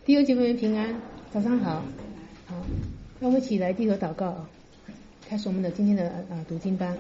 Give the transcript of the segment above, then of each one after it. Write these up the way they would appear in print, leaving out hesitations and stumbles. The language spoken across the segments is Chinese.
弟兄姐妹们平安，早上好。好，让我们一起来低头祷告啊，开始我们的今天的读经班。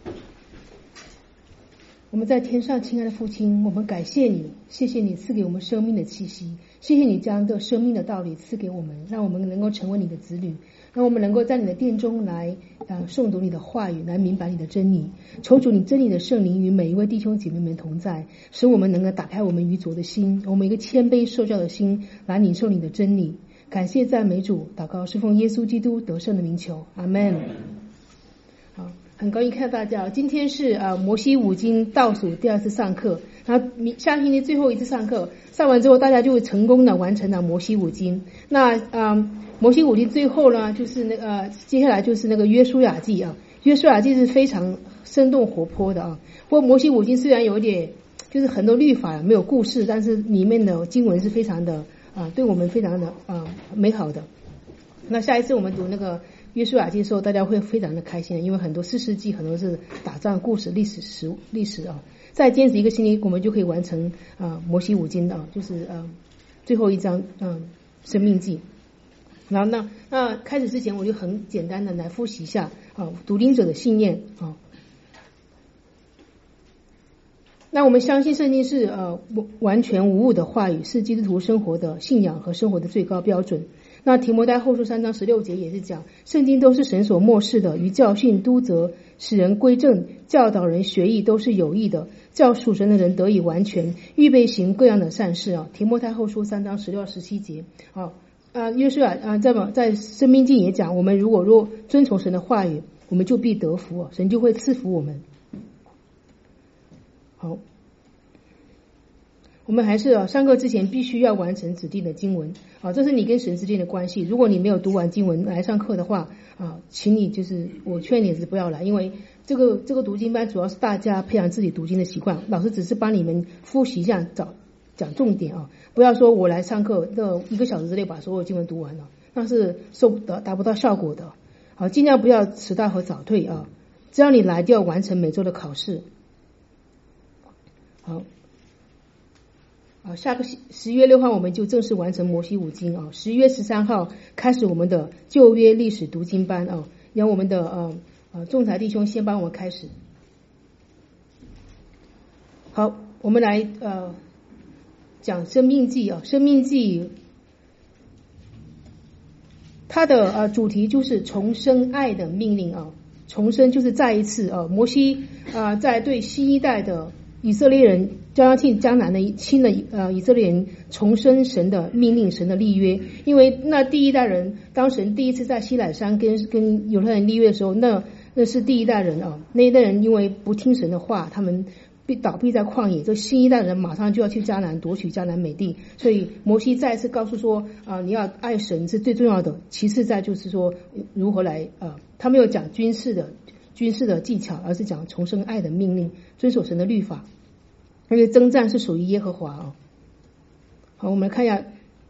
我们在天上亲爱的父亲，我们感谢你，谢谢你赐给我们生命的气息，谢谢你将这生命的道理赐给我们，让我们能够成为你的子女，让我们能够在你的殿中来诵读你的话语，来明白你的真理。求主你真理的圣灵与每一位弟兄姐妹们同在，使我们能够打开我们愚拙的心，我们一个谦卑受教的心来领受你的真理。感谢赞美主，祷告是奉耶稣基督得胜的名求，阿们。好，很高兴看到大家。今天是摩西五经倒数第二次上课，然后下星期最后一次上课，上完之后大家就会成功的完成了摩西五经。那摩西五经最后呢，就是接下来就是那个约书亚记啊。约书亚记是非常生动活泼的啊。不过摩西五经虽然有点就是很多律法没有故事，但是里面的经文是非常的对我们非常的美好的。那下一次我们读那个约书亚记的时候，大家会非常的开心，因为很多士师记很多是打仗故事历史啊。再坚持一个星期，我们就可以完成摩西五经的就是最后一章生命记。然后那开始之前，我就很简单的来复习一下读经者的信念啊。那我们相信圣经是完全无误的话语，是基督徒生活的信仰和生活的最高标准。那提摩太后书3章16节也是讲，圣经都是神所默示的，于教训、督责、使人归正、教导人学义，都是有益的，叫属神的人得以完全，预备行各样的善事啊。提摩太后书3章16、17节约书亚在申命记也讲，我们如果遵从神的话语，我们就必得福神就会赐福我们。好，我们还是上课之前必须要完成指定的经文这是你跟神之间的关系。如果你没有读完经文来上课的话请你我劝你是不要来，因为这个读经班主要是大家培养自己读经的习惯，老师只是帮你们复习一下讲重点不要说我来上课这1个小时之内把所有经文读完了，那是达不到效果的。好，尽量不要迟到和早退只要你来就要完成每周的考试。好下个11月6号我们就正式完成摩西五经11月13号开始我们的旧约历史读经班让我们的仲裁弟兄先帮我们开始。好，我们来讲生命记生命记它的主题就是重生爱的命令重生就是再一次摩西在对新一代的以色列人将进迦南的新的以色列人重申神的命令，神的立约。因为那第一代人当神第一次在西乃山跟犹太人立约的时候，那是第一代人那一代人因为不听神的话，他们被倒闭在旷野，这新一代人马上就要去迦南夺取迦南美地，所以摩西再次告诉说你要爱神是最重要的，其次再就是说如何来他没有讲军事的技巧，而是讲重生爱的命令，遵守神的律法，因为征战是属于耶和华好，我们来看一下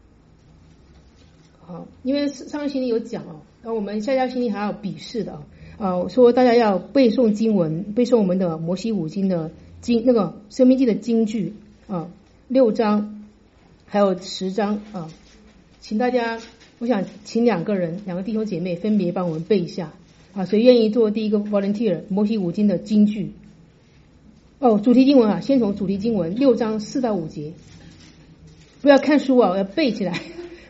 好，因为上个星期有讲然后我们下星期还要笔试的说大家要背诵经文，背诵我们的摩西五经的那个申命记的经句6章还有10章请大家，我想请两个弟兄姐妹分别帮我们背一下谁愿意做第一个 volunteer 摩西五经的经句主题经文先从主题经文6章4到5节，不要看书要背起来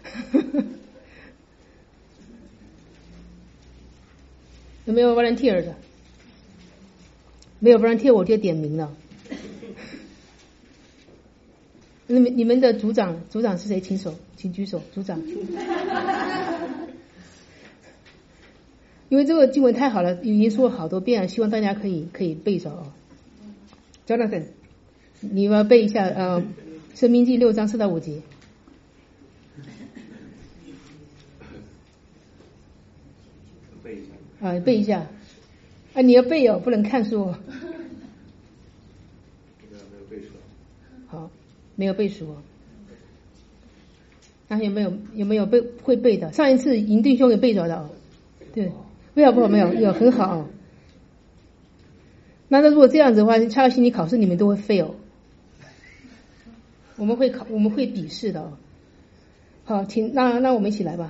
有没有 volunteer 的？没有 volunteer 我就点名了。你们的组长是谁？请举手，组长。因为这个经文太好了，已经说了好多遍，希望大家可以背着Jonathan， 你要背一下申命记6章4到5节。背一下你要背不能看书没有背书。 好，没有背书那有没有会背的？上一次营弟兄也背着的对，没有很好那如果这样子的话，下个星期考试你们都会 fail。我们会笔试的好，请那我们一起来吧。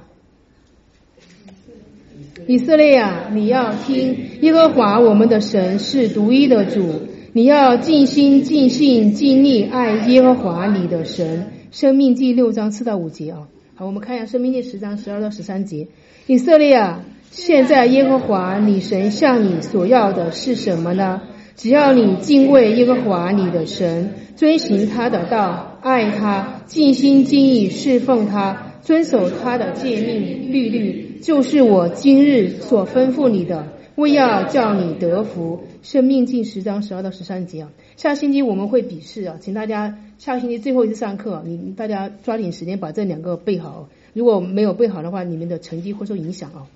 以色列啊，你要听，耶和华我们的神是独一的主，你要尽心尽性尽力爱耶和华你的神。申命记6章4到5节啊。好，我们看一下申命记10章12到13节。以色列啊，现在耶和华你神向你所要的是什么呢？只要你敬畏耶和华你的神，遵行他的道，爱他，尽心尽意侍奉他，遵守他的诫命律例，就是我今日所吩咐你的，为要叫你得福。申命记10章12到13节啊。下星期我们会笔试啊，请大家下星期最后一次上课，大家抓紧时间把这2个背好，如果没有背好的话，你们的成绩会受影响啊。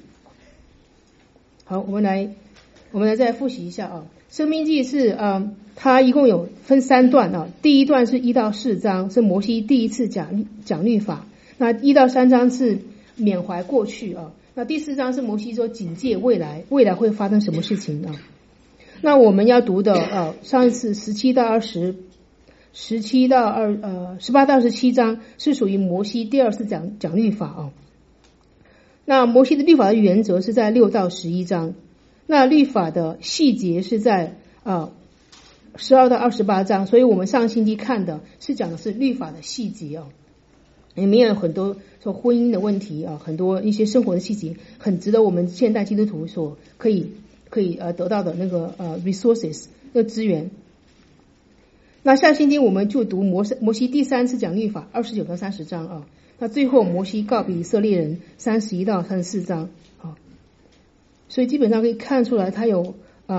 好，我们来再复习一下啊。申命记是它一共有分3段啊。第一段是1到4章，是摩西第一次讲律法。那1到3章是缅怀过去啊。那第4章是摩西说警戒未来会发生什么事情啊。那我们要读的上一次18到18到27章是属于摩西第2次讲律法啊。那摩西的律法的原则是在6到11章，那律法的细节是在12到28章，所以我们上星期看的是讲的是律法的细节啊。里面有很多说婚姻的问题啊，很多一些生活的细节，很值得我们现代基督徒所可以得到的那个resources 的资源。那下星期我们就读摩西第3次讲律法29到30章啊。那最后摩西告别以色列人31到34章啊。所以基本上可以看出来，它有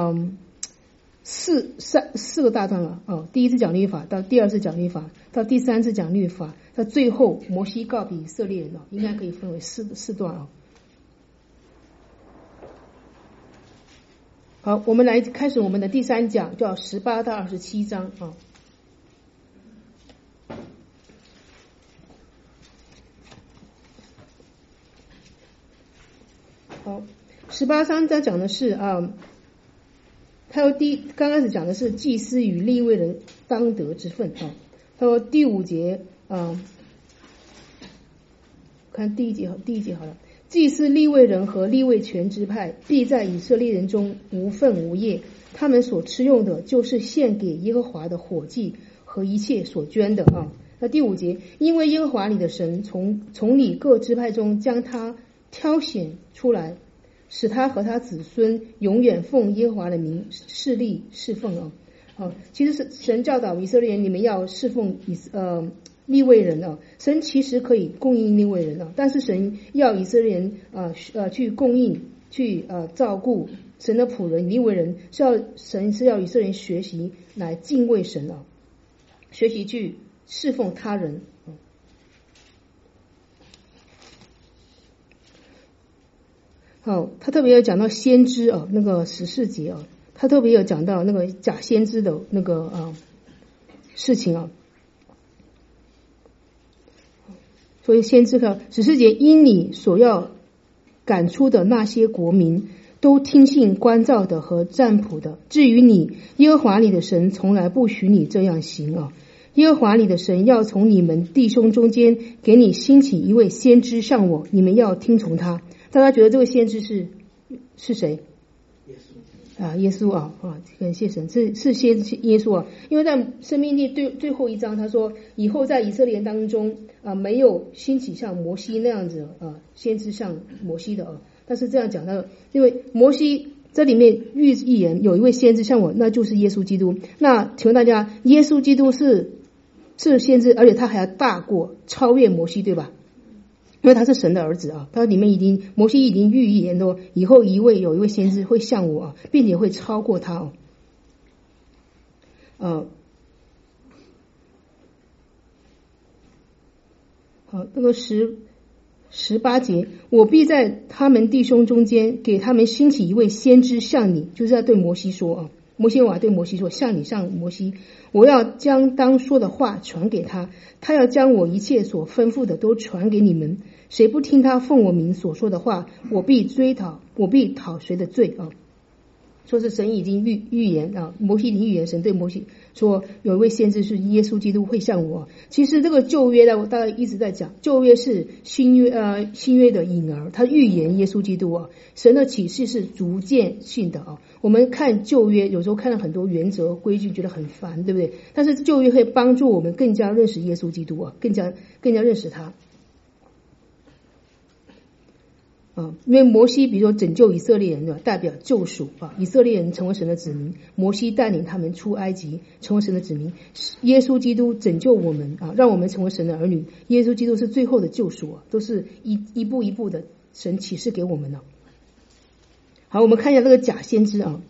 四个大段了啊。第一次讲律法，到第2次讲律法，到第3次讲律法，到最后摩西告别以色列人啊，应该可以分为四段啊。好，我们来开始我们的第3讲，叫18到27章啊。好，18章它讲的是他说刚开始讲的是祭司与利未人当得之分啊。他说第5节看第一节好了。祭司利未人和利未全支派必在以色列人中无分无业，他们所吃用的就是献给耶和华的火祭和一切所捐的啊。那第5节，因为耶和华你的神从你各支派中将他挑选出来，使他和他子孙永远奉耶和华的名侍立侍奉啊。其实是神教导以色列人，你们要侍奉利未人啊。神其实可以供应利未人啊，但是神要以色列人去供应去照顾神的仆人利未人，神是要以色列人学习来敬畏神啊，学习去侍奉他人。好，他特别有讲到先知啊，那个14节啊，他特别有讲到那个假先知的那个事情啊。所以先知看14节，因你所要赶出的那些国民都听信关照的和占卜的，至于你，耶和华你的神从来不许你这样行啊。耶和华你的神要从你们弟兄中间给你兴起一位先知像我，你们要听从他。大家觉得这位先知是谁？耶稣啊，感谢神，是先知耶稣啊。因为在申命记最后一章他说，以后在以色列人当中没有兴起像摩西那样子先知像摩西的但是这样讲到，因为摩西这里面预言有一位先知像我，那就是耶稣基督。那请问大家，耶稣基督是先知，而且他还要大过超越摩西，对吧？因为他是神的儿子啊，他里面摩西已经预言说，以后有一位先知会像我并且会超过他好，那个18节，我必在他们弟兄中间给他们兴起一位先知像你，就是要对摩西说摩西对摩西说，像你像摩西，我要将当说的话传给他，他要将我一切所吩咐的都传给你们。谁不听他奉我名所说的话，我必讨谁的罪说是神已经预言啊，摩西已经预言，神对摩西说有一位先知是耶稣基督会像我。其实这个旧约呢，我大概一直在讲，旧约是新约的影儿，他预言耶稣基督啊。神的启示是逐渐性的啊。我们看旧约，有时候看了很多原则规矩，觉得很烦，对不对？但是旧约会帮助我们更加认识耶稣基督啊，更加认识他。因为摩西比如说拯救以色列人的代表救赎啊，以色列人成为神的子民，摩西带领他们出埃及，成为神的子民。耶稣基督拯救我们啊，让我们成为神的儿女。耶稣基督是最后的救赎啊，都是一步一步的神启示给我们了。好，我们看一下这个假先知啊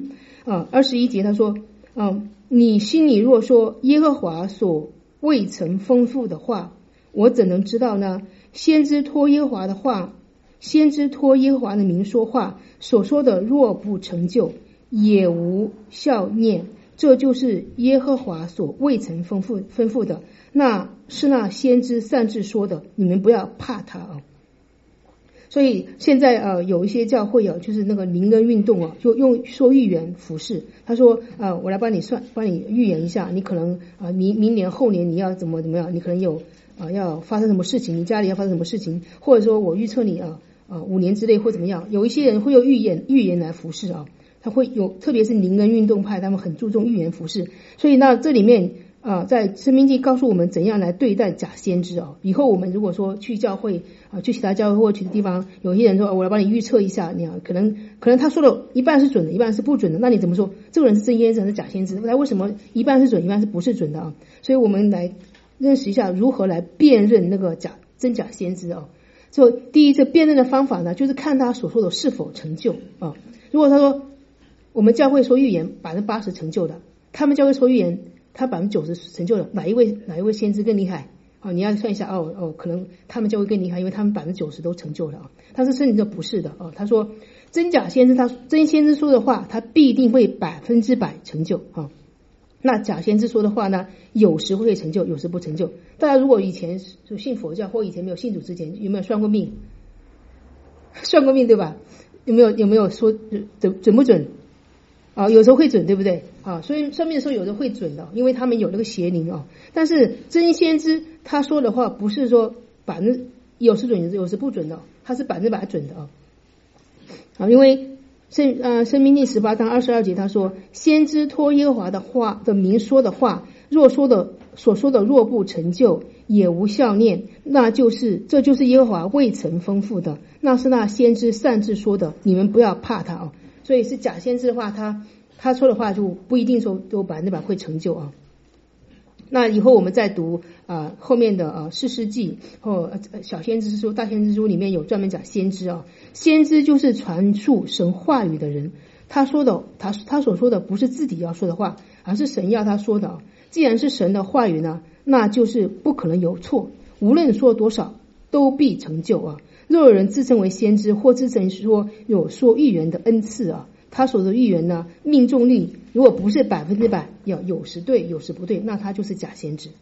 ，21节他说你心里若说耶和华所未曾吩咐的话，我怎能知道呢？先知托耶和华的话，先知托耶和华的名说话，所说的若不成就，也无效念，这就是耶和华所未曾吩咐的。那是那先知擅自说的，你们不要怕他啊。所以现在有一些教会就是那个灵恩运动就用说预言服事。他说我来帮你预言一下，你可能明年后年你要怎么样，你可能有要发生什么事情，你家里要发生什么事情，或者说我预测你5年之内会怎么样。有一些人会用预言来服事他会有，特别是灵恩运动派，他们很注重预言服事。所以那这里面在申命记告诉我们怎样来对待假先知以后我们如果说去教会去其他教会或去的地方，有些人说我来帮你预测一下，你可能他说的一半是准的，一半是不准的，那你怎么说这个人是真先知还是假先知？他为什么一半是准，一半是不是准的所以我们来认识一下如何来辨认那个真假先知所以第一次辨认的方法呢，就是看他所说的是否成就如果他说我们教会说预言80%成就的，他们教会说预言他90%成就了，哪一位先知更厉害你要算一下可能他们教会更厉害，因为他们90%都成就了但是圣经说不是的他说真假先知，真先知说的话他必定会100%成就那假先知说的话呢，有时会成就，有时不成就。大家如果以前就信佛教或以前没有信主之前，有没有算过命？算过命对吧？有没有说准不准有时候会准，对不对所以算命的时候有时候会准的，因为他们有那个邪灵但是真先知他说的话不是说有时准有时不准的，他是100%准的因为申命记18章22节他说，先知托耶和华的话的名说的话，所说的若不成就，也无效念，这就是耶和华未曾吩咐的，那是那先知擅自说的，你们不要怕他所以是假先知的话，他说的话就不一定说都100%会成就那以后我们再读后面的士师记或小先知书、大先知书里面有专门讲先知先知就是传述神话语的人，他所说的不是自己要说的话，而是神要他说的既然是神的话语呢，那就是不可能有错，无论说多少都必成就若有人自称为先知，或自称说有说预言的恩赐他所的预言呢，命中率如果不是100%，有时对有时不对，那他就是假先知。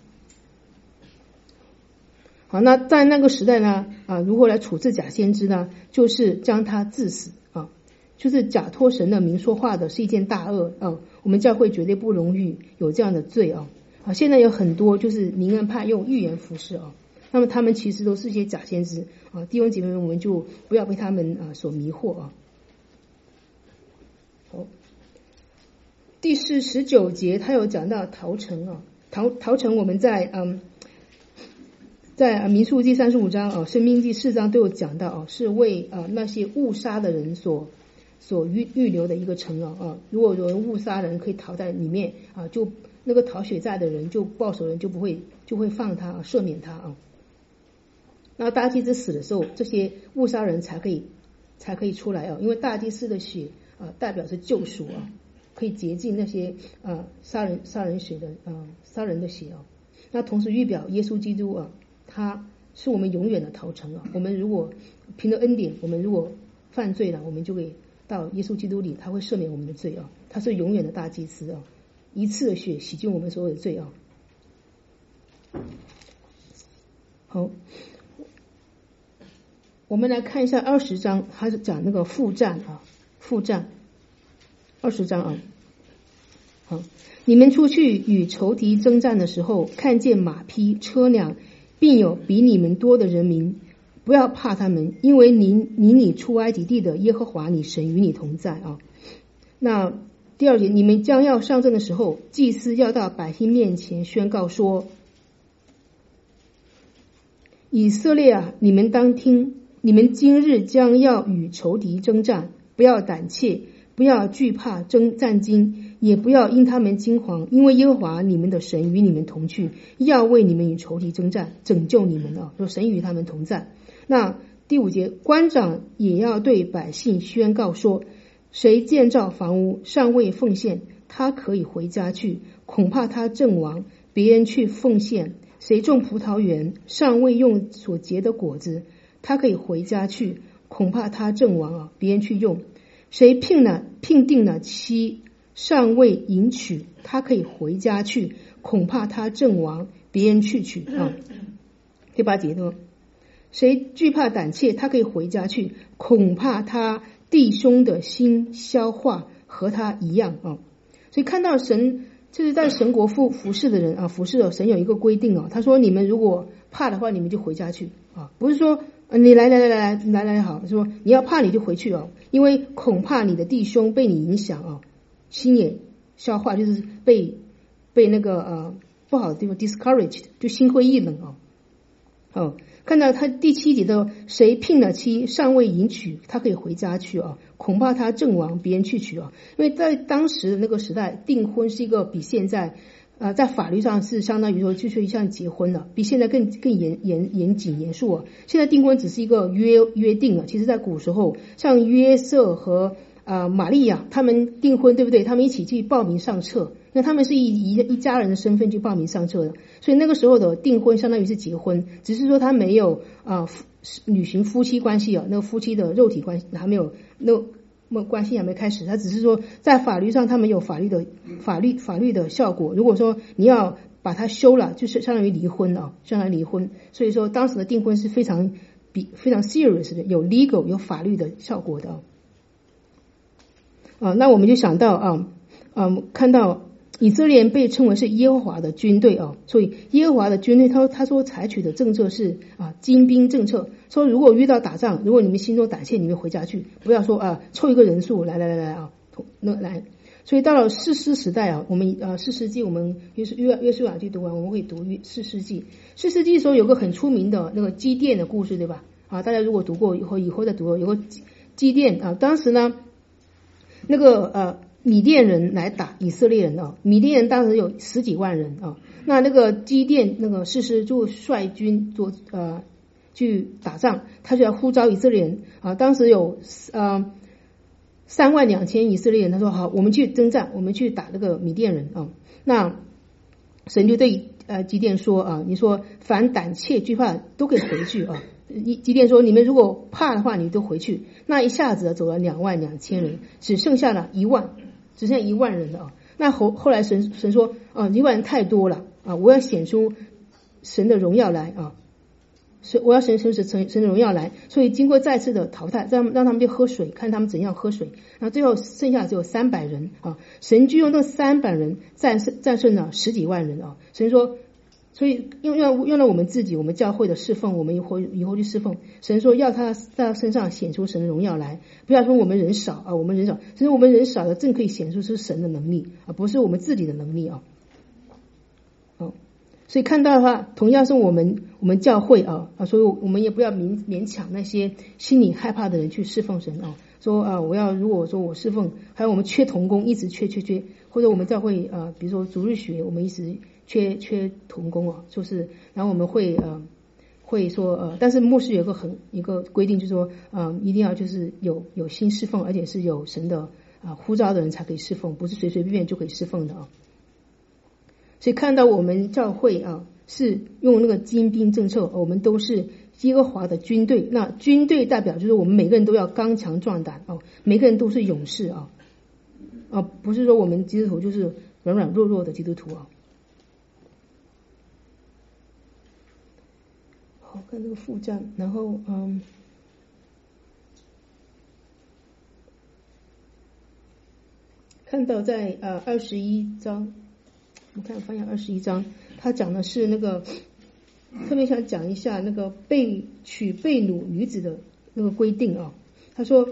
好，那在那个时代呢如何来处置假先知呢？就是将他治死就是假托神的名说话的是一件大恶我们教会绝对不容许有这样的罪现在有很多就是灵恩派用预言服事那么他们其实都是一些假先知弟兄姐妹们，我们就不要被他们所迷惑好，第19节他有讲到逃城逃城我们在民数记35章申命记4章都有讲到是为那些误杀的人所预留的一个城如果有人误杀人可以逃在里面就那个逃血债的人就报仇人就会放他赦免他那大祭司死的时候，这些误杀人才可以出来因为大祭司的血代表是救赎可以洁净那些杀人的血那同时预表耶稣基督他是我们永远的逃城我们如果凭着恩典，我们如果犯罪了，我们就会到耶稣基督里，他会赦免我们的罪他是永远的大祭司一次的血洗净我们所有的罪好，我们来看一下20章，他是讲那个腹战 20章啊。好，你们出去与仇敌征战的时候，看见马匹、车辆，并有比你们多的人民，不要怕他们，因为你出埃及地的耶和华你神与你同在啊。那第2节，你们将要上阵的时候，祭司要到百姓面前宣告说：以色列啊，你们当听，你们今日将要与仇敌征战，不要胆怯，不要惧怕战惊，也不要因他们惊惶，因为耶和华你们的神与你们同去，要为你们与仇敌征战，拯救你们啊！说神与他们同在。那第5节，官长也要对百姓宣告说：谁建造房屋尚未奉献，他可以回家去，恐怕他阵亡，别人去奉献。谁种葡萄园尚未用所结的果子，他可以回家去，恐怕他阵亡啊，别人去用。谁聘定了妻尚未迎娶，他可以回家去，恐怕他阵亡，别人去娶啊。第8节呢，谁惧怕胆怯，他可以回家去，恐怕他弟兄的心消化和他一样啊。所以看到神就是在神国服侍的人啊，服侍的神有一个规定啊，他说你们如果怕的话，你们就回家去啊，不是说你来好，说你要怕你就回去哦，因为恐怕你的弟兄被你影响啊，心也消化，就是被那个不好的地方 discouraged， 就心灰意冷哦。看到他第7节的，谁聘了妻尚未迎娶，他可以回家去啊，恐怕他阵亡，别人去娶啊。因为在当时的那个时代，订婚是一个比现在在法律上是相当于说就是像结婚了，比现在更严谨严肃啊。现在订婚只是一个约定啊，其实在古时候，像约瑟和玛利亚他们订婚，对不对？他们一起去报名上册，那他们是以一家人的身份去报名上册的，所以那个时候的订婚相当于是结婚，只是说他没有履行夫妻关系啊，那个夫妻的肉体关系还没有，那关系还没开始，他只是说在法律上他们有法律的效果。如果说你要把它休了，就是相当于离婚啊，相当于离婚。所以说当时的订婚是非常 serious 的，有 legal 有法律的效果的那我们就想到看到以色列人被称为是耶和华的军队所以耶和华的军队他说采取的政策是精兵政策，说如果遇到打仗，如果你们心中胆怯，你们回家去，不要说凑一个人数来来。所以到了士师时代我们士师记我们约书亚记读完，我们会读士师记。士师记的时候有个很出名的那个基甸的故事，对吧？大家如果读过以后再读过，有个基甸当时呢那个米甸人来打以色列人米甸人当时有10几万人那个基甸那个士师就率军去打仗，他就要呼召以色列人当时有32000以色列人，他说好，我们去征战，我们去打那个米甸人那神就对基甸说你说凡胆怯惧怕都可以回去基甸说你们如果怕的话，你都回去。那一下子走了22000人，只剩下了1万，只剩下1万人了那后来神说1万人太多了我要显出神的荣耀来我要神的荣耀来，所以经过再次的淘汰，让他们去喝水，看他们怎样喝水，然后最后剩下只有300人神就用这300人战胜了10几万人神说，所以用了我们自己，我们教会的侍奉，我们以后去侍奉神说，要他在身上显出神的荣耀来，不要说我们人少我们人少，其实我们人少的正可以显出是神的能力不是我们自己的能力所以看到的话，同样是我们教会所以我们也不要勉强那些心里害怕的人去侍奉神说如果说我侍奉，还有我们缺同工，一直缺，或者我们教会比如说主日学，我们一直缺同工就是然后我们会说但是牧师有一个规定，就是说一定要就是有心侍奉，而且是有神的呼召的人才可以侍奉，不是随随便便就可以侍奉的所以看到我们教会是用那个精兵政策，我们都是耶和华的军队。那军队代表就是我们每个人都要刚强壮胆每个人都是勇士不是说我们基督徒就是软弱的基督徒好，看这个副站，然后看到在21章，我看翻译21章，他讲的是那个特别想讲一下那个娶被掳女子的那个规定啊。他说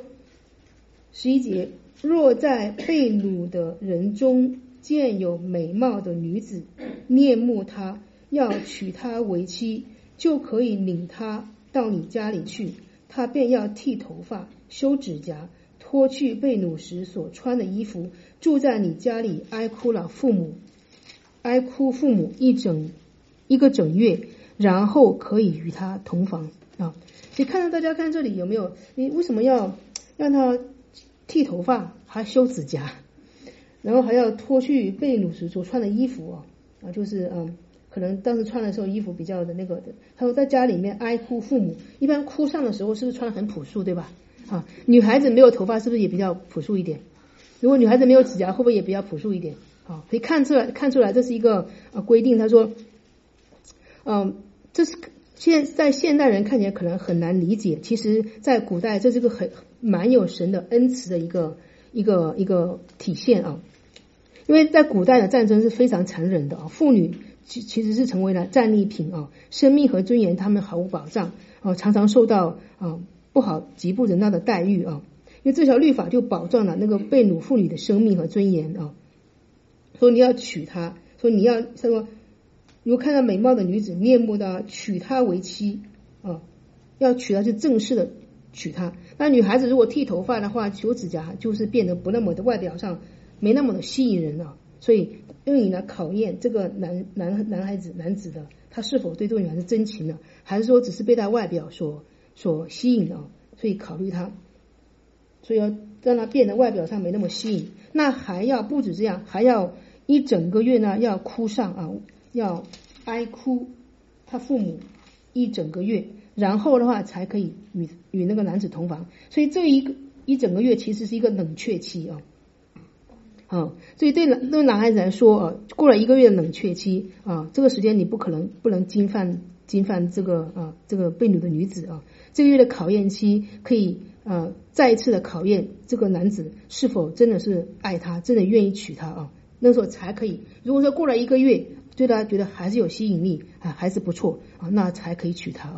11节，若在被掳的人中见有美貌的女子，恋慕她，要娶她为妻，就可以领她到你家里去，她便要剃头发、修指甲，脱去被掳时所穿的衣服，住在你家里，哀哭父母一个整月，然后可以与他同房啊。所以大家看这里有没有？你为什么要让他剃头发，还修指甲，然后还要脱去被掳时所穿的衣服就是可能当时穿的时候衣服比较的那个的。他说在家里面哀哭父母，一般哭丧的时候是不是穿得很朴素，对吧？女孩子没有头发是不是也比较朴素一点？如果女孩子没有指甲，会不会也比较朴素一点？可以看出来这是一个规定。他说这是在现代人看起来可能很难理解，其实在古代这是个蛮有神的恩慈的一个体现啊。因为在古代的战争是非常残忍的妇女其实是成为了战利品生命和尊严他们毫无保障常常受到不好极不人道的待遇因为这条律法就保障了那个被掳妇女的生命和尊严说你要娶她，说他说如果看到美貌的女子恋慕的，娶她为妻要娶她就正式的娶她。那女孩子如果剃头发的话，修指甲就是变得不那么的外表上没那么的吸引人所以用以来考验这个男子的他是否对这个女孩子真情的，还是说只是被他外表所吸引所以考虑他，所以要让他变得外表上没那么吸引。那还要不止这样，还要一整个月呢要哭丧要哀哭他父母一整个月，然后的话才可以与那个男子同房。所以这一整个月其实是一个冷却期所以对那个男孩子来说过了一个月的冷却期这个时间你不能侵犯这个被掳的女子这个月的考验期可以再一次的考验这个男子是否真的是爱他，真的愿意娶她那时候才可以。如果说过了一个月对他觉得还是有吸引力还是不错那才可以娶她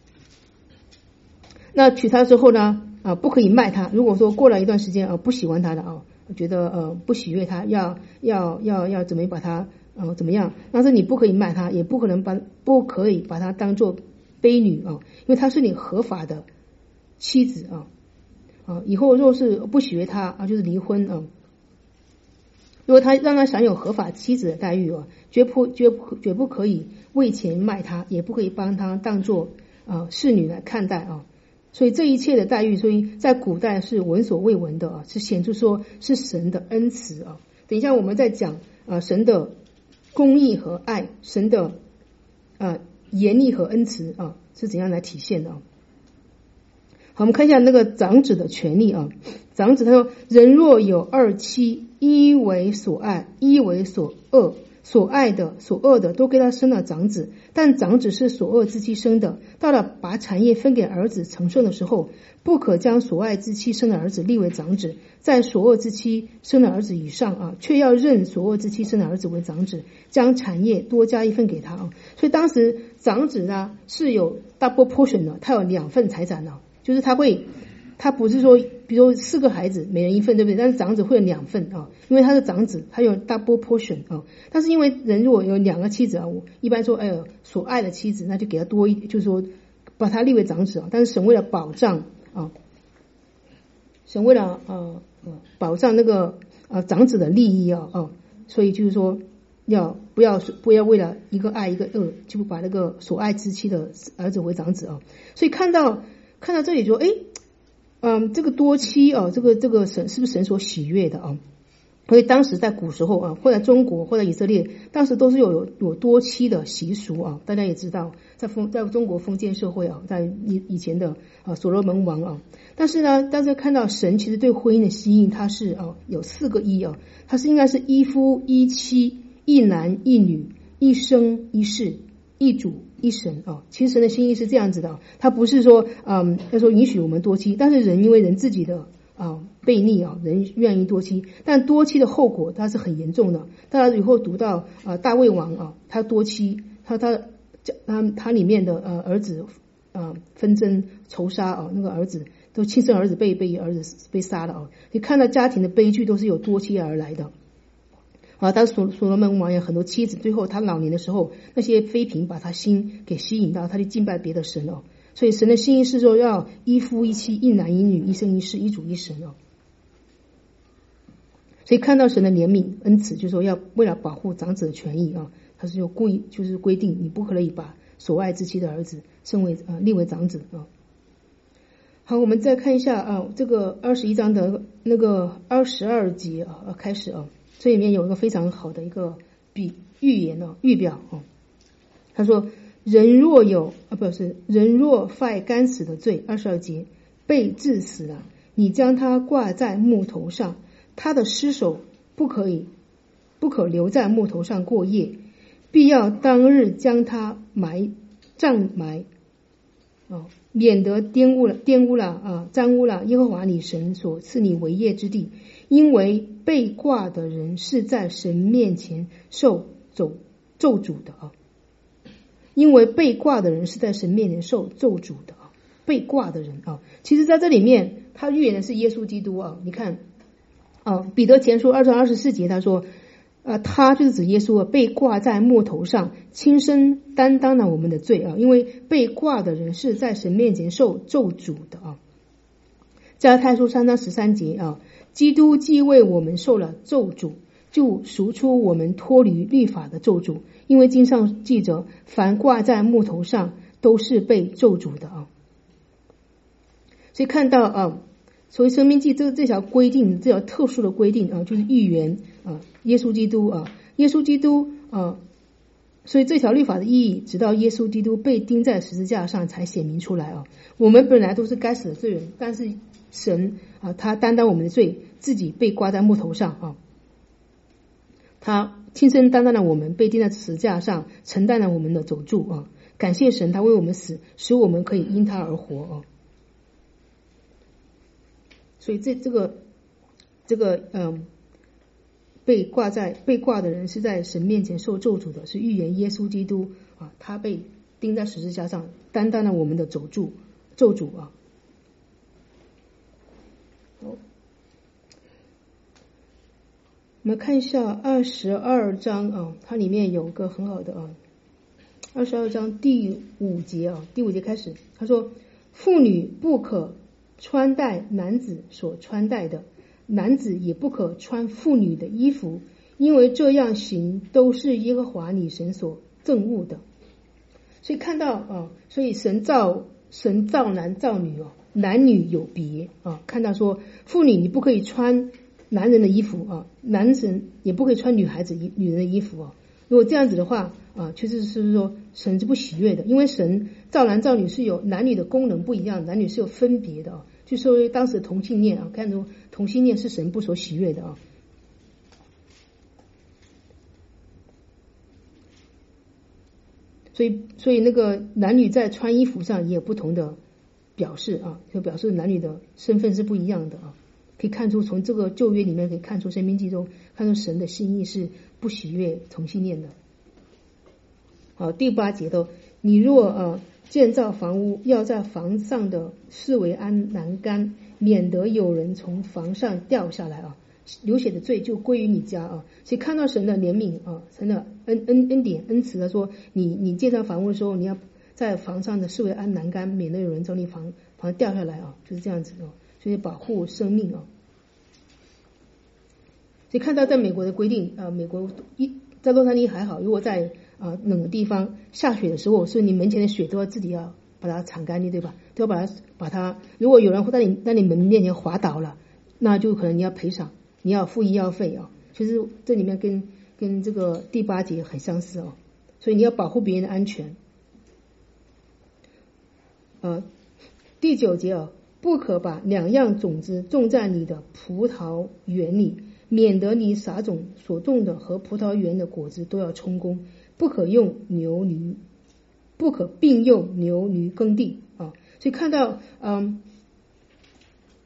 那娶她之后呢不可以卖她。如果说过了一段时间不喜欢她的觉得不喜悦她，要怎么把她怎么样，但是你不可以卖她，也不可以把她当做婢女因为她是你合法的妻子以后若是不喜悦她就是离婚如果他让他享有合法妻子的待遇绝不可以为钱卖她，也不可以帮她当做侍女来看待所以这一切的待遇，所以在古代是闻所未闻的是显出说是神的恩慈等一下我们再讲神的公义和爱，神的严厉和恩慈是怎样来体现的好，我们看一下那个长子的权利长子他说，人若有二妻，一为所爱，一为所恶，所爱的所恶的都给他生了长子，但长子是所恶之妻生的，到了把产业分给儿子承顺的时候，不可将所爱之妻生的儿子立为长子，在所恶之妻生的儿子以上却要认所恶之妻生的儿子为长子，将产业多加一份给他所以当时长子呢是有 double portion 的，他有2份财产就是他不是说比如4个孩子每人1份对不对，但是长子会有2份因为他是长子，他有 double portion 但是因为人如果有2个妻子我一般说所爱的妻子那就给他多一点，就是说把他立为长子但是神为了保障神为了保障那个长子的利益所以就是说不要为了一个爱一个恶就把那个所爱之妻的儿子为长子所以看到这里说这个多妻这个神是不是神所喜悦的所以当时在古时候或者中国或者以色列当时都是有多妻的习俗大家也知道在中国封建社会在以前的所罗门王但是呢大家看到神其实对婚姻的吸引它是有4个一它是应该是一夫一妻一男一女一生一世一主一神其实神的心意是这样子的他不是说要说允许我们多妻，但是因为人自己的悖逆啊，人愿意多妻，但多妻的后果它是很严重的。大家以后读到大卫王啊，他多妻，他里面的儿子纷争仇杀啊，那个儿子都亲生儿子被儿子被杀了啊。你看到家庭的悲剧都是有多妻而来的啊。当所罗门王有很多妻子，最后他老年的时候，那些妃嫔把他心给吸引到，他就敬拜别的神哦。所以神的心意是说要一夫一妻，一男一女，一生一世，一主一神哦。所以看到神的怜悯恩慈，就是说要为了保护长子的权益啊，他是有故意就是规定你不可以把所爱之妻的儿子立为长子啊。好，我们再看一下这个21章的那个22节开始啊，这里面有一个非常好的一个预言预表啊。他说人若犯该死的罪，22节被治死了，你将他挂在木头上，他的尸首不可留在木头上过夜，必要当日将他葬埋免得玷污了沾污了耶和华你神所赐你为业之地，因为被挂的人是在神面前受咒诅的啊。因为被挂的人是在神面前受咒诅的啊，被挂的人啊，其实在这里面他预言的是耶稣基督啊。你看彼得前书2章24节他说他就是指耶稣啊，被挂在木头上，亲身担当了我们的罪啊。因为被挂的人是在神面前受咒诅的啊。加拉太书3章13节啊，基督既为我们受了咒诅，就赎出我们脱离律法的咒诅，因为经上记着，凡挂在木头上都是被咒诅的啊。所以看到所谓生命记这条规定，这条特殊的规定啊，就是预言耶稣基督所以这条律法的意义，直到耶稣基督被钉在十字架上才显明出来啊。我们本来都是该死的罪人，但是神他担当我们的罪，自己被挂在木头上啊。他亲身担当了我们被钉在十字架上，承担了我们的咒诅啊！感谢神，他为我们死，使我们可以因他而活啊！所以这个被挂的人是在神面前受咒诅的，是预言耶稣基督啊，他被钉在十字架上，担当了我们的咒诅啊！我们看一下22章啊，它里面有个很好的22章第5节第5节开始，他说妇女不可穿戴男子所穿戴的，男子也不可穿妇女的衣服，因为这样行都是耶和华你神所憎恶的。所以看到所以神造男造女男女有别看到说妇女你不可以穿男人的衣服男神也不可以穿女人的衣服如果这样子的话确实是说神是不喜悦的，因为神造男造女是有男女的功能不一样，男女是有分别的就说为当时的同性恋看出同性恋是神不所喜悦的所以那个男女在穿衣服上也有不同的表示就表示男女的身份是不一样的可以看出从这个旧约里面可以看出申命记中看出神的心意是不喜悦同性恋的。好，第8节的你若建造房屋，要在房上的四围安栏杆，免得有人从房上掉下来流血的罪就归于你家所以看到神的怜悯神的恩典恩慈，他说你建造房屋的时候，你要在房上的四围安栏杆，免得有人从你房掉下来就是这样子所以保护生命所以看到在美国的规定美国在洛杉矶还好，如果在冷的地方下雪的时候，所以你门前的雪都要自己要把它铲干净，对吧？都要把它如果有人会在你门面前滑倒了，那就可能你要赔偿，你要付医药费其实这里面跟这个第8节很相似所以你要保护别人的安全。第9节不可把2样种子种在你的葡萄园里，免得你撒种所种的和葡萄园的果子都要充公，不可并用牛驴耕地所以看到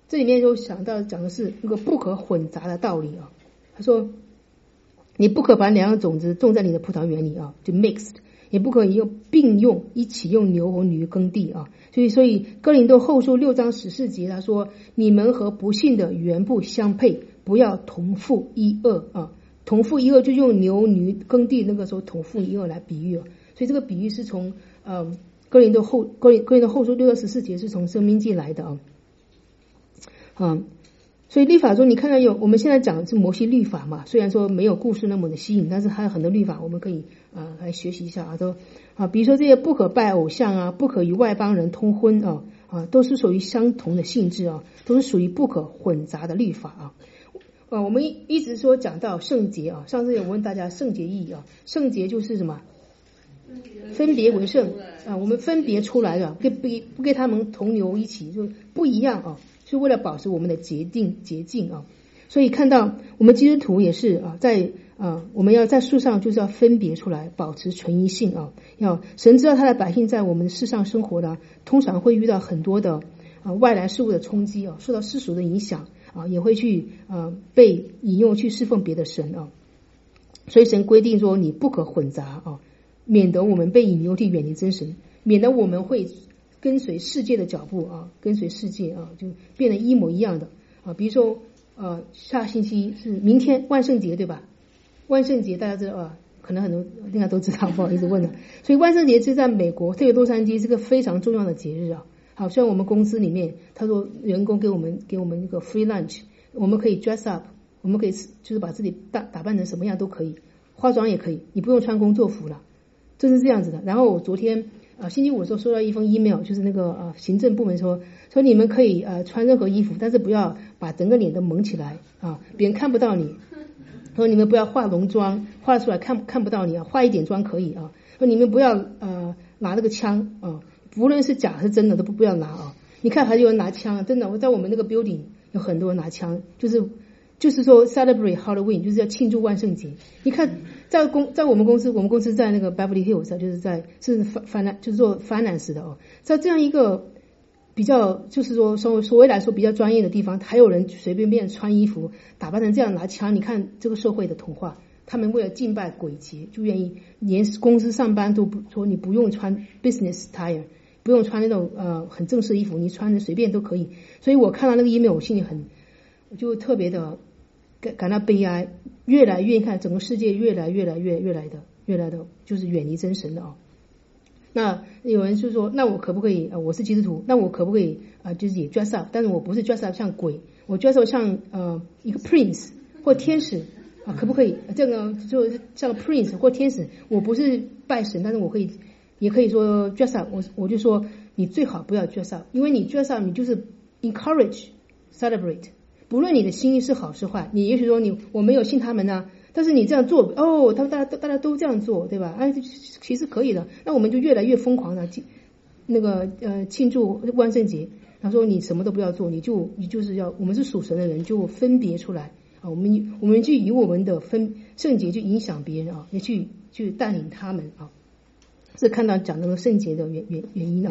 这里面就讲的是那个不可混杂的道理啊。他说，你不可把两样种子种在你的葡萄园里啊，就 mixed， 也不可以并用一起用牛和驴耕地啊。所以哥林多后书6章14节他说，你们和不信的原不相配，不要同负一恶啊。同负一恶就用牛驴耕地那个时候同负一恶来比喻啊。所以这个比喻是从哥林多后书6章14节是从申命记来的啊。所以律法中你看到我们现在讲的是摩西律法嘛，虽然说没有故事那么的吸引，但是还有很多律法我们可以来学习一下比如说这些不可拜偶像啊，不可与外邦人通婚都是属于相同的性质都是属于不可混杂的律法我们一直说讲到圣洁上次有问大家圣洁意义圣洁就是什么？分别为圣我们分别出来的，不跟他们同流一起，就不一样是为了保持我们的洁净所以看到我们基督徒也是我们要在树上就是要分别出来，保持纯一性要神知道他的百姓在我们世上生活的通常会遇到很多的外来事物的冲击受到世俗的影响也会去被引诱去侍奉别的神所以神规定说你不可混杂免得我们被引诱去远离真神，免得我们会跟随世界的脚步跟随世界就变得一模一样的比如说下星期是明天万圣节对吧？万圣节大家知道可能很多应该都知道，不好意思问了。所以万圣节是在美国特别洛杉矶是个非常重要的节日好，虽然我们公司里面他说员工给我们一个 free lunch， 我们可以 dress up， 我们可以就是把自己打扮成什么样都可以，化妆也可以，你不用穿工作服了，就是这样子的。然后我昨天星期五的时候收到一封 email， 就是那个行政部门说你们可以穿任何衣服，但是不要把整个脸都蒙起来别人看不到你。说你们不要化浓妆，化出来看不到你化一点妆可以说你们不要拿那个枪无论是假还是真的都不要拿你看还有人拿枪，真的我在我们那个 building 有很多人拿枪，就是说 celebrate Halloween， 就是要庆祝万圣节。你看在我们公司在那个 Beverly Hills 就是做 finance 的在这样一个比较就是说所谓来说比较专业的地方，还有人随便便穿衣服打扮成这样拿枪，你看这个社会的童话，他们为了敬拜鬼节就愿意连公司上班都不说你不用穿 business attire， 不用穿那种很正式的衣服，你穿的随便都可以。所以我看到那个 email 我心里我就特别的感到悲哀，越来越看整个世界越来的就是远离真神的那有人就说那我可不可以我是基督徒，那我可不可以就是也 dress up， 但是我不是 dress up 像鬼，我 dress up 像一个 prince 或天使可不可以这个就像 prince 或天使，我不是拜神，但是我也可以说 dress up， 我就说你最好不要 dress up， 因为你 dress up 你就是 encourage celebrate， 不论你的心意是好是坏，你也许说我没有信他们但是你这样做大家都这样做对吧其实可以的，那我们就越来越疯狂的那个庆祝万圣节。他说你什么都不要做，你就是要我们是属神的人就分别出来我们就以我们的圣洁去影响别人也去带领他们是看到讲那个圣洁的原因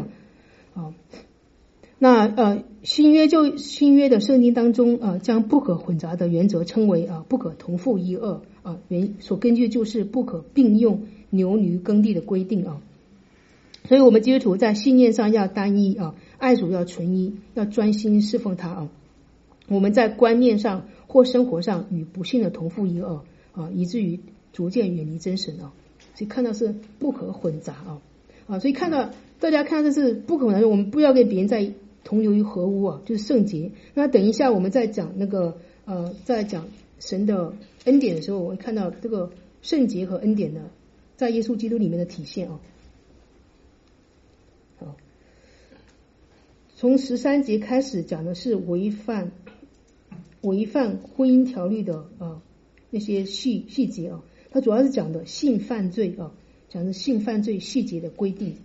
那新约的圣经当中将不可混杂的原则称为不可同负一恶所根据就是不可并用牛驴耕地的规定所以我们基督徒在信念上要单一爱主要纯一，要专心侍奉他我们在观念上或生活上与不信的同负一恶以至于逐渐远离真神所以看到是不可混杂所以大家看到这是不可混杂，我们不要跟别人在同流于合污就是圣洁。那等一下我们在讲那个在讲神的恩典的时候，我会看到这个圣洁和恩典的在耶稣基督里面的体现从13节开始讲的是违反婚姻条例的那些细节它主要是讲的性犯罪讲的性犯罪细节的规定。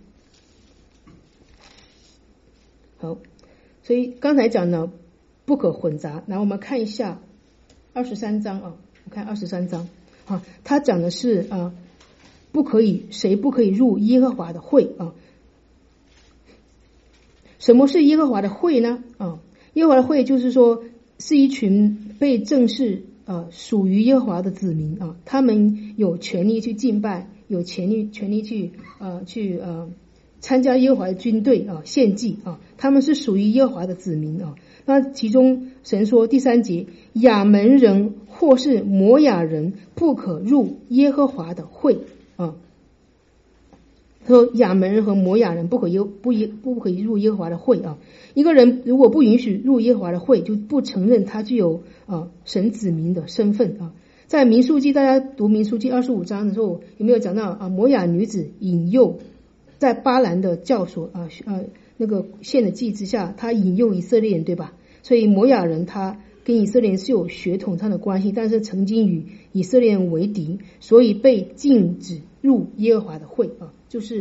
好，所以刚才讲的不可混杂，然后我们看一下23章我看23章他讲的是谁不可以入耶和华的会什么是耶和华的会呢耶和华的会就是说是一群被正式属于耶和华的子民啊，他们有权利去敬拜，有权利去参加耶和华的军队啊，献祭啊，他们是属于耶和华的子民啊。那其中神说第3节，亚门人或是摩亚人不可入耶和华的会啊。说亚门人和摩亚人不可以入耶和华的会啊。一个人如果不允许入耶和华的会，就不承认他具有神子民的身份啊。在民数记，大家读民数记25章的时候，有没有讲到摩亚女子引诱在巴兰的教所那个献的祭之下，他引诱以色列人，对吧？所以摩亚人他跟以色列人是有血统上的关系，但是曾经与以色列人为敌，所以被禁止入耶和华的会啊，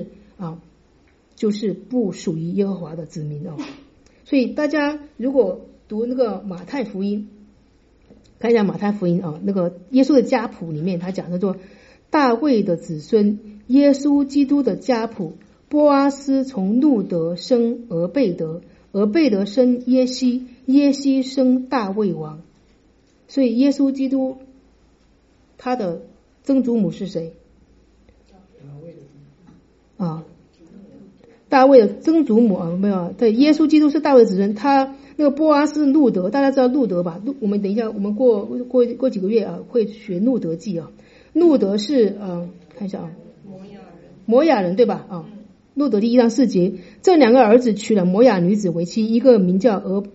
就是不属于耶和华的子民啊。所以大家如果读那个马太福音，看一下马太福音啊，那个耶稣的家谱里面，他讲叫做大卫的子孙，耶稣基督的家谱，波阿斯从路德生俄贝德，俄贝德生耶西，耶西生大卫王。所以耶稣基督他的曾祖母是谁啊？大卫的曾祖母没有，对，耶稣基督是大卫的子孙。他那个波阿斯路德，大家知道路德吧？我们等一下，我们过几个月会学路德记啊。路德是看一下摩亚人对吧？路德第1章4节，这2个儿子娶了摩亚女子为妻，一个名叫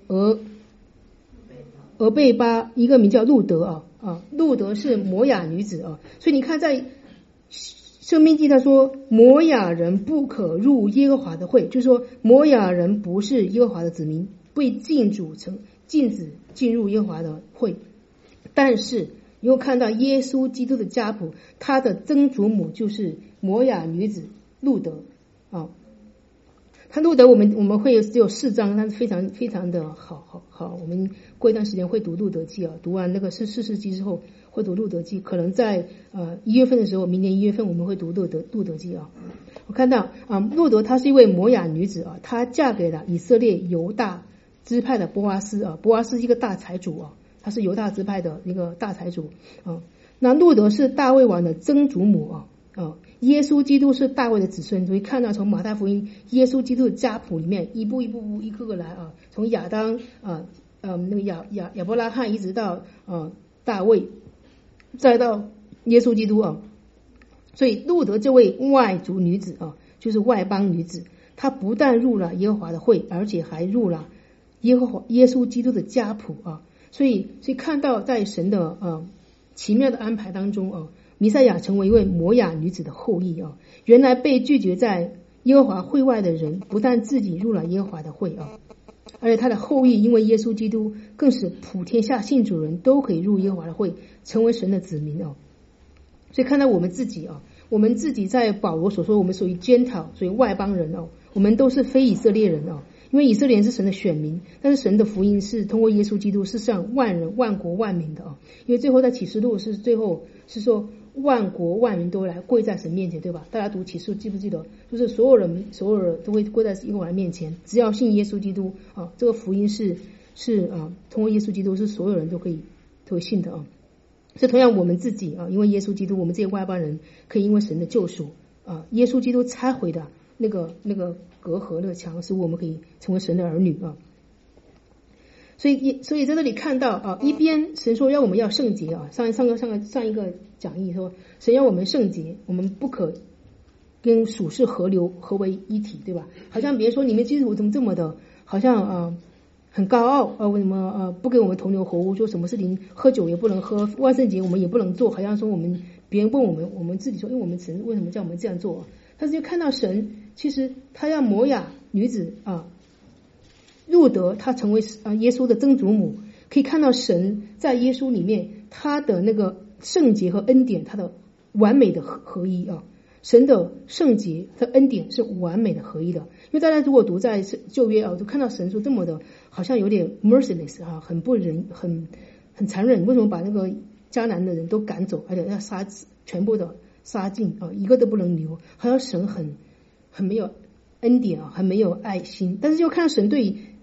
俄贝巴，一个名叫路德路德是摩亚女子所以你看在申命记他说摩亚人不可入耶和华的会，就是说摩亚人不是耶和华的子民，被禁止进入耶和华的会。但是你又看到耶稣基督的家谱，他的曾祖母就是摩亚女子路德他路德我们会只有4章，但是非常非常的好。我们过一段时间会读路德记读完那个4世纪之后会读路德记，可能在1月份的时候，明年1月份我们会读路德记我看到路德她是一位摩亚女子她嫁给了以色列犹大支派的波阿斯波阿斯是一个大财主他是犹大支派的一个大财主那路德是大卫王的曾祖母耶稣基督是大卫的子孙，所以看到从马太福音耶稣基督的家谱里面一步一个来从亚当那个亚伯拉罕一直到大卫，再到耶稣基督所以路德这位外族女子就是外邦女子，她不但入了耶和华的会，而且还入了耶稣基督的家谱所以看到在神的奇妙的安排当中弥赛亚成为一位摩亚女子的后裔原来被拒绝在耶和华会外的人，不但自己入了耶和华的会而且他的后裔因为耶稣基督，更使普天下信主人都可以入耶和华的会，成为神的子民所以看到我们自己在保罗所说，我们属于Gentile，属于外邦人我们都是非以色列人因为以色列人是神的选民，但是神的福音是通过耶稣基督是向万人万国万民的因为最后在启示录是最后是说万国万民都会来跪在神面前，对吧？大家读启示录记不记得？就是所有人都会跪在耶和华面前，只要信耶稣基督这个福音是通过耶稣基督是所有人都可以信的所以同样我们自己因为耶稣基督，我们这些外邦人可以因为神的救赎耶稣基督拆毁的那个隔阂那个墙，使我们可以成为神的儿女所以在这里看到一边神说要我们要圣洁上一个讲义说神要我们圣洁，我们不可跟属世河流合为一体，对吧？好像别人说你们基督徒怎么这么的好像很高傲为什么不给我们同流合污，说什么事情喝酒也不能喝，万圣节我们也不能做，好像说别人问我们自己说因为我们神为什么叫我们这样做但是就看到神其实他要摩亚女子路德他成为耶稣的曾祖母，可以看到神在耶稣里面他的那个圣洁和恩典，他的完美的合一神的圣洁和恩典是完美的合一的。因为大家如果读在旧约就看到神说这么的好像有点 merciless 很不仁很残忍，为什么把那个迦南的人都赶走，而且要全部的杀尽一个都不能留，好像神很没有恩典很没有爱心。但是就看到神对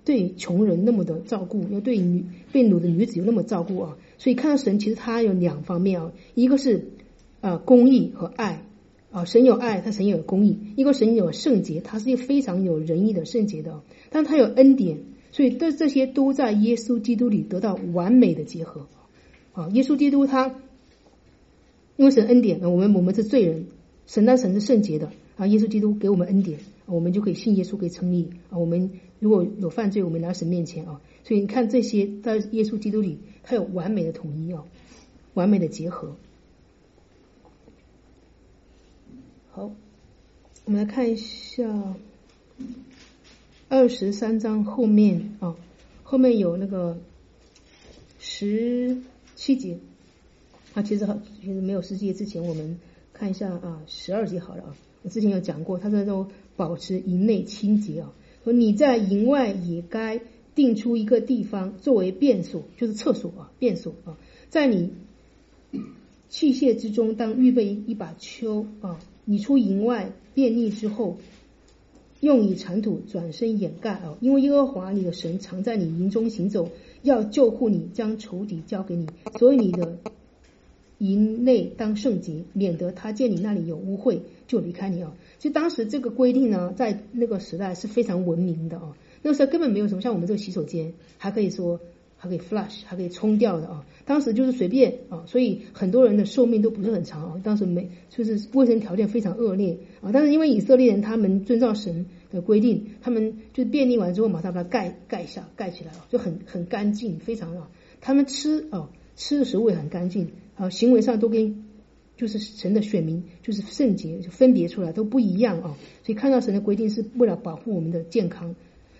对穷人那么的照顾，又对被掳的女子有那么照顾啊。所以看到神其实他有两方面啊，一个是公义和爱啊，神有爱，他神有公义；一个神有圣洁，他是一个非常有仁义的圣洁的，但他有恩典，所以这些都在耶稣基督里得到完美的结合啊。耶稣基督他因为神恩典，我们是罪人，神是圣洁的啊，耶稣基督给我们恩典，我们就可以信耶稣，可以称义啊。我们如果有犯罪，我们来到神面前啊。所以你看这些在耶稣基督里，他有完美的统一啊，完美的结合。好，我们来看一下23章后面啊，后面有那个17节啊，其实没有17节之前，我们看一下12节好了啊。我之前有讲过，他说保持营内清洁啊，说你在营外也该定出一个地方作为便所，就是厕所啊，便所啊，在你器械之中当预备一把锹啊，你出营外便溺之后，用以尘土转身掩盖啊，因为耶和华你的神常在你营中行走，要救护你，将仇敌交给你，所以你的营内当圣洁，免得他见你那里有污秽就离开你啊。其实当时这个规定呢，在那个时代是非常文明的啊。那个时候根本没有什么像我们这个洗手间，还可以 flush， 还可以冲掉的啊。当时就是随便啊，所以很多人的寿命都不是很长啊。当时就是卫生条件非常恶劣啊。但是因为以色列人他们遵照神的规定，他们就便利完之后马上把它盖起来啊，就很干净，非常啊。他们吃的食物也很干净啊，行为上都跟就是神的选民就是圣洁就分别出来都不一样啊。所以看到神的规定是为了保护我们的健康。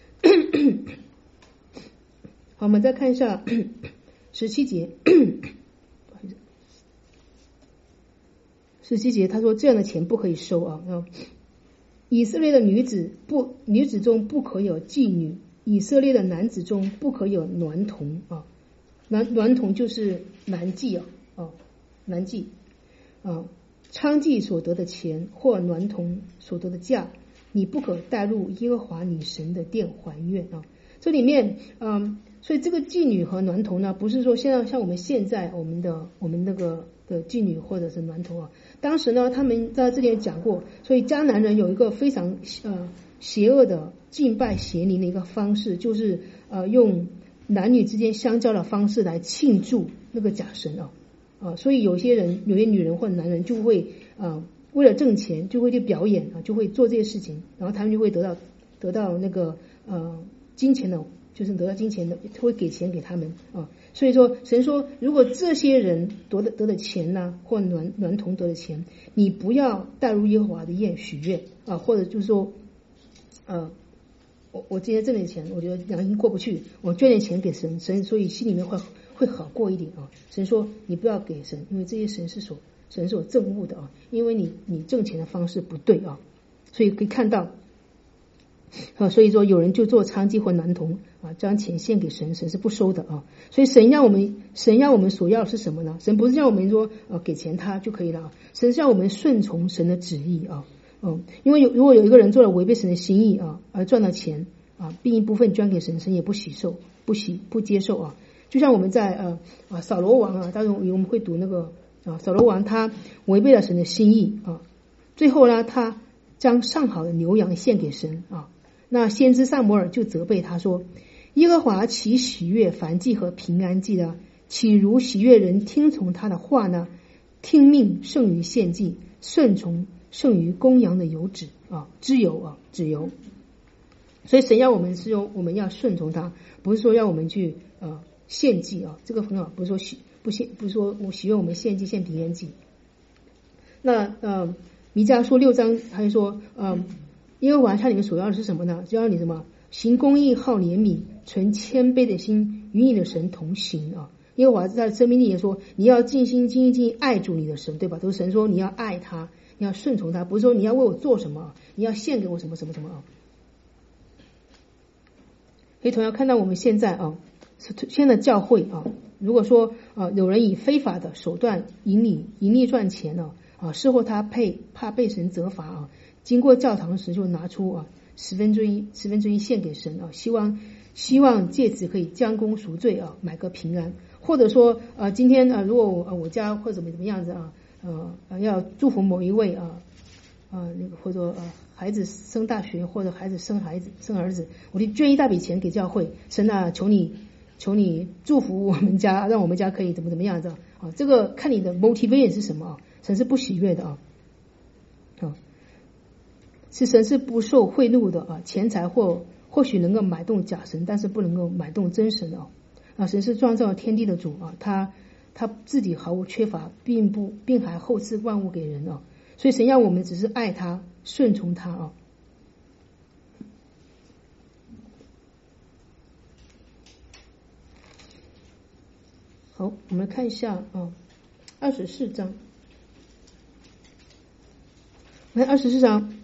好，我们再看一下17节。17节他说这样的钱不可以收啊。以色列的女子中不可有妓女，以色列的男子中不可有娈童啊。娈童就是男妓男妓啊，娼妓所得的钱或娈童所得的价，你不可带入耶和华你神的殿还愿啊。这里面所以这个妓女和娈童呢，不是说像我们现在我们那个的妓女或者是娈童啊。当时呢，他们在这里也讲过，所以迦南人有一个非常邪恶的敬拜邪灵的一个方式，就是用男女之间相交的方式来庆祝那个假神所以有些女人或者男人就会为了挣钱就会去表演就会做这些事情，然后他们就会得到那个金钱的，就是得到金钱的，会给钱给他们所以说神说，如果这些人得的钱呢，或娈童得的钱，你不要带入耶和华的宴许愿或者就是说我今天挣点钱，我觉得良心过不去，我捐点钱给神，所以心里面会好过一点神说你不要给神，因为这些神是所憎恶的因为你挣钱的方式不对所以可以看到所以说有人就做娼妓或娈童将钱献给神，神是不收的所以神要我们所要的是什么呢？神不是让我们说给钱他就可以了神是要我们顺从神的旨意因为如果有一个人做了违背神的心意而赚了钱并一部分捐给神，神也不接受就像我们在扫罗王当然我们会读那个扫罗王他违背了神的心意最后呢他将上好的牛羊献给神那先知撒母耳就责备他说，耶和华岂喜悦燔祭和平安祭呢？岂如喜悦人听从他的话呢？听命胜于献祭，顺从胜于公羊的油脂脂油所以神要我们是用我们要顺从他，不是说要我们去献祭这个很好，不是说我喜悦我们献祭献平安祭。那弥迦书6章他就说耶和华向你们所要的是什么呢？就要你什么行公义好怜悯存谦卑的心与你的神同行耶和华在申命记也说你要尽心尽意尽意爱主你的神，对吧？都是神说你要爱他，你要顺从他，不是说你要为我做什么，你要献给我什么什么什么所以同样看到我们现在现在教会如果说有人以非法的手段盈利赚钱事后他怕被神责罚经过教堂时就拿出1/10献给神希望希望借此可以将功赎罪啊，买个平安。或者说今天如果我家或者怎么样子要祝福某一位那个或者说孩子升大学或者孩子生儿子，我就捐一大笔钱给教会，神啊，求你祝福我们家，让我们家可以怎么样子啊，这个看你的 motivation 是什么啊，神是不喜悦的是神是不受贿赂的钱财或许能够买动假神，但是不能够买动真神神是创造天地的主他自己毫无缺乏，并还厚赐万物给人所以神要我们只是爱他，顺从他好，我们看一下24章。那24章，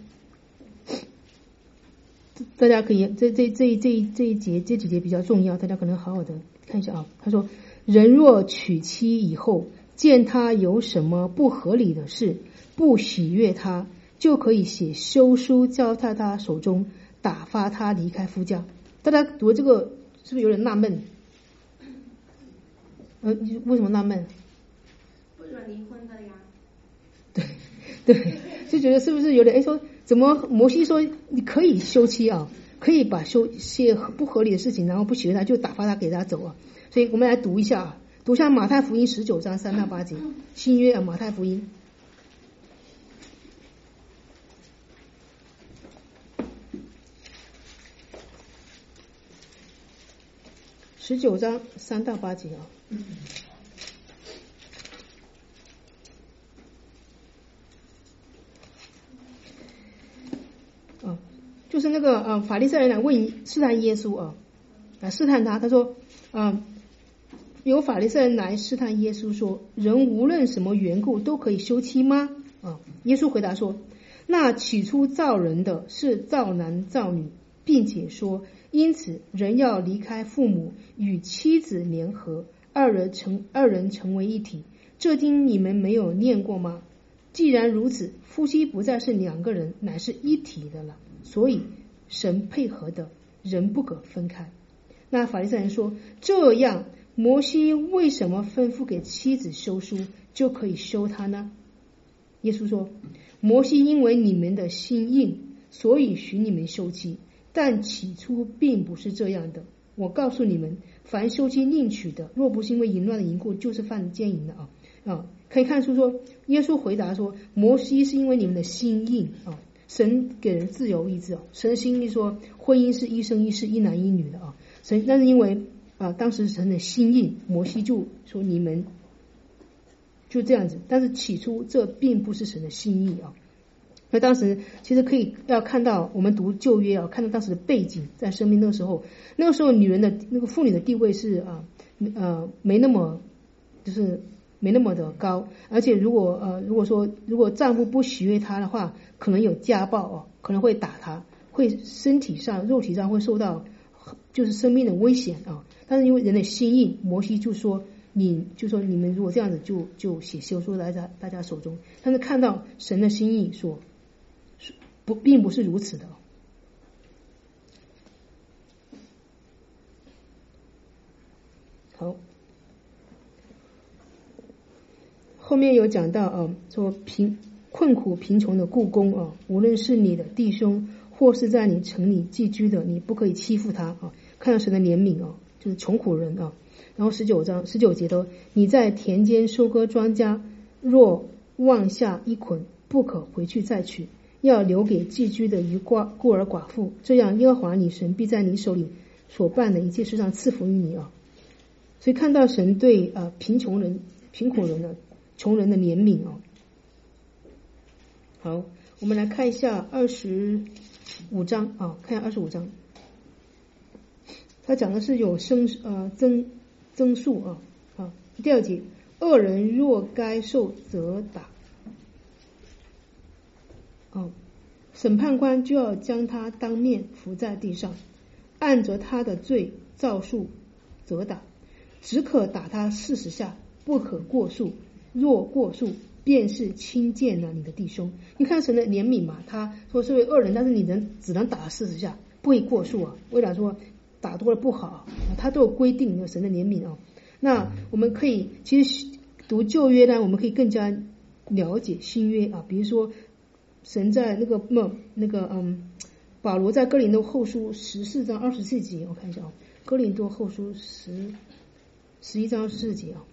大家可以这一节这几节比较重要，大家可能好好的看一下他说，人若娶妻以后，见他有什么不合理的事，不喜悦他，就可以写休书交在他手中，打发他离开夫家。大家读这个是不是有点纳闷？为什么纳闷？ 不准离婚的呀。 对，就觉得是不是有点说怎么摩西说你可以休妻可以把些不合理的事情，然后不喜悦他就打发他给他走所以我们来读一下马太福音19章3到8节，新约马太福音19章3到8节就是那个法利赛人来试探耶稣来试探他说有法利赛人来试探耶稣说，人无论什么缘故都可以休妻吗？耶稣回答说，那起初造人的是造男造女，并且说，因此人要离开父母，与妻子联合，二人成为一体。这经你们没有念过吗？既然如此，夫妻不再是两个人，乃是一体的了。所以神配合的，人不可分开。那法利赛人说，这样摩西为什么吩咐给妻子休书，就可以休他呢？耶稣说，摩西因为你们的心硬，所以许你们休妻，但起初并不是这样的。我告诉你们，凡休妻另娶的，若不是因为淫乱的缘故，就是犯奸淫的可以看出说，耶稣回答说，摩西是因为你们的心硬神给人自由意志神的心意说，婚姻是一生一世，一男一女的神，但是因为当时神的心意，摩西就说你们就这样子，但是起初这并不是神的心意那当时其实要看到，我们读旧约看到当时的背景，在生命那个时候女人的那个妇女的地位是没那么的高，而且如果丈夫不喜悦她的话，可能有家暴可能会打她，会身体上肉体上会受到就是生命的危险但是因为人的心意，摩西就说你们如果这样子就写休书来在大家手中，但是看到神的心意说并不是如此的好，后面有讲到说困苦贫穷的雇工无论是你的弟兄或是在你城里寄居的，你不可以欺负他看到神的怜悯就是穷苦人然后19节都，你在田间收割庄稼，若忘下一捆，不可回去再取，要留给寄居的与孤儿寡妇，这样耶和华你神必在你手里所办的一切事上赐福于你所以看到神对贫苦人的穷人的怜悯好，我们来看一下25章看一下25章，他讲的是有增数第二节，恶人若该受责打审判官就要将他当面伏在地上，按着他的罪照数责打，只可打他40下，不可过数，若过数便是轻贱了你的弟兄。你看神的怜悯嘛，他说是为恶人，但是你只能打40下，不会过数为了说打多了不好，他都有规定有神的怜悯哦。那我们可以其实读旧约呢，我们可以更加了解新约啊。比如说神在保罗在哥林多后书14章24节，我看一下啊，哥林多后书11章24节啊。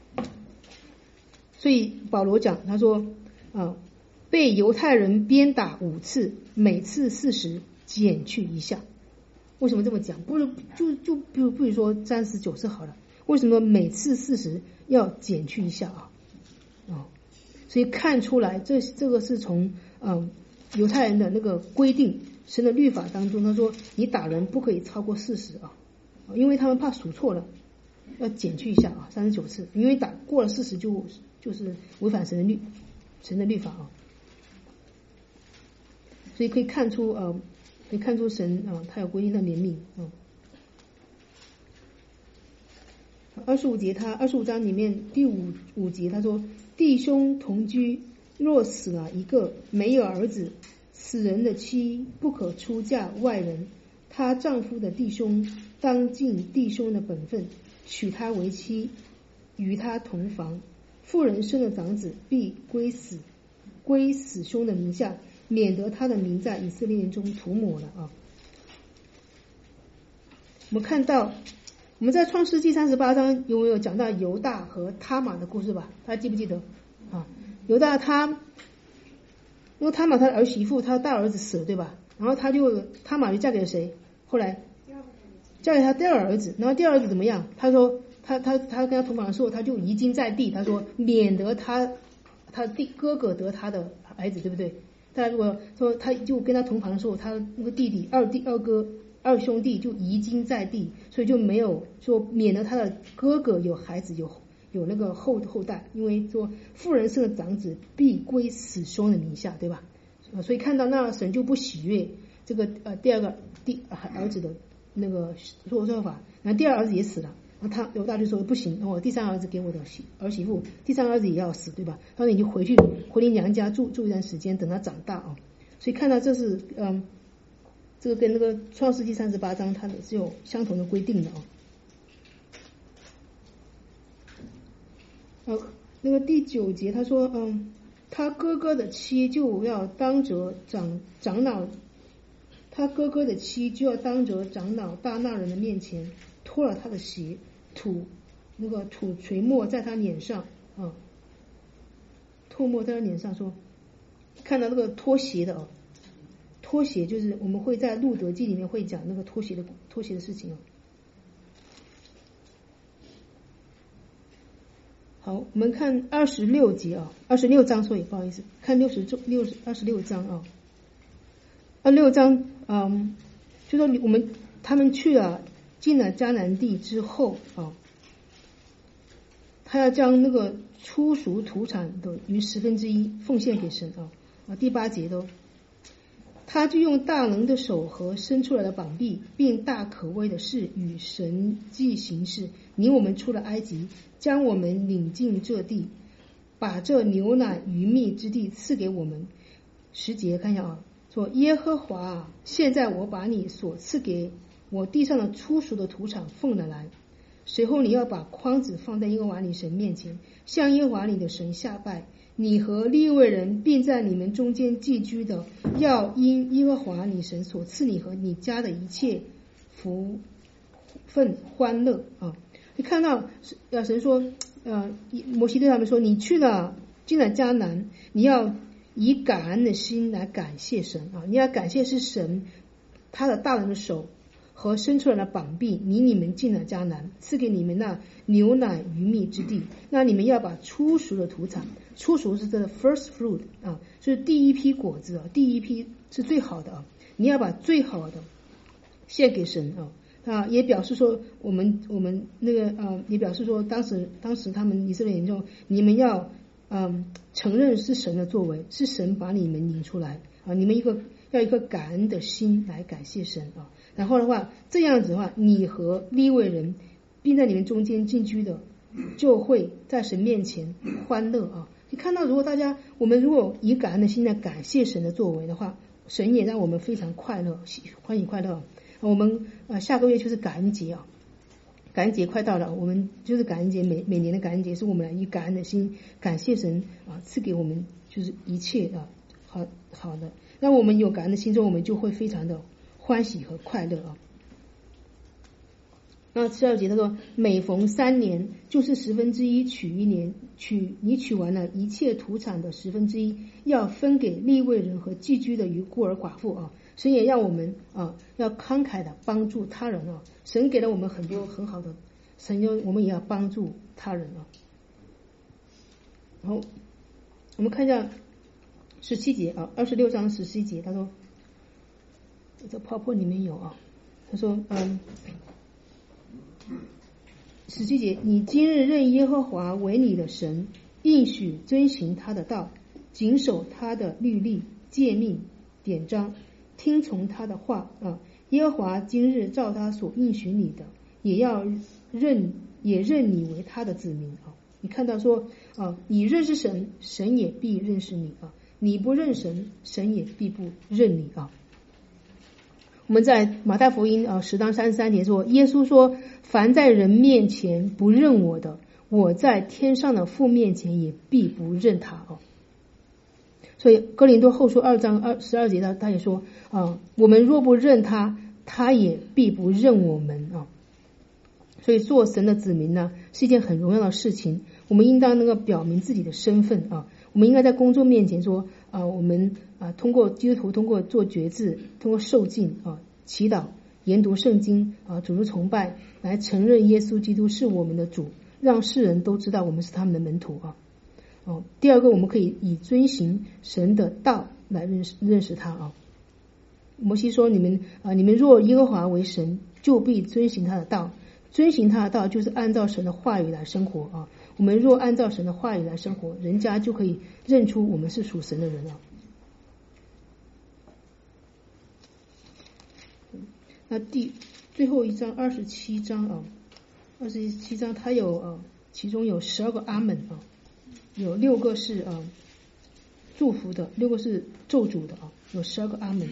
所以保罗讲，他说被犹太人鞭打5次，每次40，减去1项。为什么这么讲？不是比如说39次好了，为什么每次40要减去1项啊？所以看出来这个是从犹太人的那个规定，神的律法当中，他说你打人不可以超过40啊，因为他们怕数错了，要减去1项啊，39次，因为打过了40就是违反神的律法啊。所以可以看出神他有规定的怜悯啊。25章里面第五节他说，弟兄同居，若死了一个，没有儿子，死人的妻不可出嫁外人，她丈夫的弟兄当尽弟兄的本分，娶她为妻，与她同房。妇人生的长子必归死兄的名下，免得他的名在以色列人中涂抹了啊。我们看到我们在创世纪38章有没有讲到犹大和他玛的故事吧？大家记不记得啊？犹大因为他玛他的儿媳妇，他的大儿子死了，对吧？然后他玛就嫁给了谁？后来嫁给他第二儿子，然后第二儿子怎么样？他说他跟他同房的时候，他就遗精在地，他说免得他哥哥得他的孩子，对不对？但如果说他就跟他同房的时候，他那个弟弟二兄弟就遗精在地，所以就没有说免得他的哥哥有孩子有那个后代，因为说妇人生的长子必归死兄的名下，对吧？所以看到那神就不喜悦这个第二个儿子的那个做法，然后第二儿子也死了，然后犹大就说不行，我第三儿子给我的儿媳妇，第三儿子也要死，对吧？他说你就回你娘家住一段时间，等他长大啊。所以看到这是这个跟那个创世纪38章它是有相同的规定的那个第9节他说他哥哥的妻就要当着长老，他哥哥的妻就要当着长老大那人的面前脱了他的鞋，土垂没在他脸上唾沫在他脸上，说看到那个脱鞋的脱鞋就是我们会在路德记里面会讲那个脱鞋的事情好，我们看26节26章，所以不好意思，看26章26章就说他们进了迦南地之后他要将那个初熟土产的逾1/10奉献给神第8节他就用大能的手和伸出来的膀臂，并大可畏的事与神迹行事，领我们出了埃及，将我们领进这地，把这牛奶鱼蜜之地赐给我们。10节看一下说耶和华现在我把你所赐给我地上的初熟的土产奉了来，随后你要把筐子放在耶和华你神面前，向耶和华你的神下拜。你和利未人并在你们中间寄居的，要因耶和华你神所赐你和你家的一切福分欢乐你看到神说摩西对他们说，你进了迦南，你要以感恩的心来感谢神你要感谢是神他的大能的手和伸出来的膀臂领你们进了迦南，赐给你们那牛奶鱼蜜之地。那你们要把初熟的土产，初熟是这个 first fruit 就是第一批果子第一批是最好的你要把最好的献给神也表示说我们那个也表示说当时他们以色列人中，你们要承认是神的作为，是神把你们领出来你们要一个感恩的心来感谢神然后的话，这样子的话，你和利未人并在你们中间寄居的，就会在神面前欢乐你看到我们如果以感恩的心来感谢神的作为的话，神也让我们非常快乐，欢喜快乐我们下个月就是感恩节啊，感恩节快到了，我们就是感恩节，每年的感恩节是我们来以感恩的心感谢神赐给我们就是一切好的，让我们有感恩的心中，我们就会非常的欢喜和快乐啊。那12节他说，每逢3年，就是1/10取1年，你取完了一切土产的1/10，要分给利未人和寄居的与孤儿寡妇啊。神也让我们要慷慨的帮助他人啊。神给了我们很多很好的，我们也要帮助他人啊。然后我们看一下17节啊，26章17节，他说，这泡泡里面有啊，他说17节，你今日认耶和华为你的神，应许遵行他的道，谨守他的律例诫命典章，听从他的话啊。耶和华今日照他所应许你的，也认你为他的子民啊。你看到说你认识神，神也必认识你啊；你不认神，神也必不认你啊。我们在马太福音10章33节说，耶稣说，凡在人面前不认我的，我在天上的父面前也必不认他啊。所以哥林多后书2章12节他也说我们若不认他，他也必不认我们啊。所以做神的子民呢，是一件很荣耀的事情，我们应当能够表明自己的身份啊。我们应该在公众面前说我们通过基督徒通过做决志，通过受浸祈祷研读圣经主日崇拜，来承认耶稣基督是我们的主，让世人都知道我们是他们的门徒啊。第二个，我们可以以遵行神的道来认识他啊。摩西说，你们若耶和华为神，就必遵行他的道。遵行他的道就是按照神的话语来生活啊。我们若按照神的话语来生活，人家就可以认出我们是属神的人啊。那最后一章27章啊，27章它有其中有12个阿门啊，有6个是祝福的，6个是咒诅的啊，有12个阿门。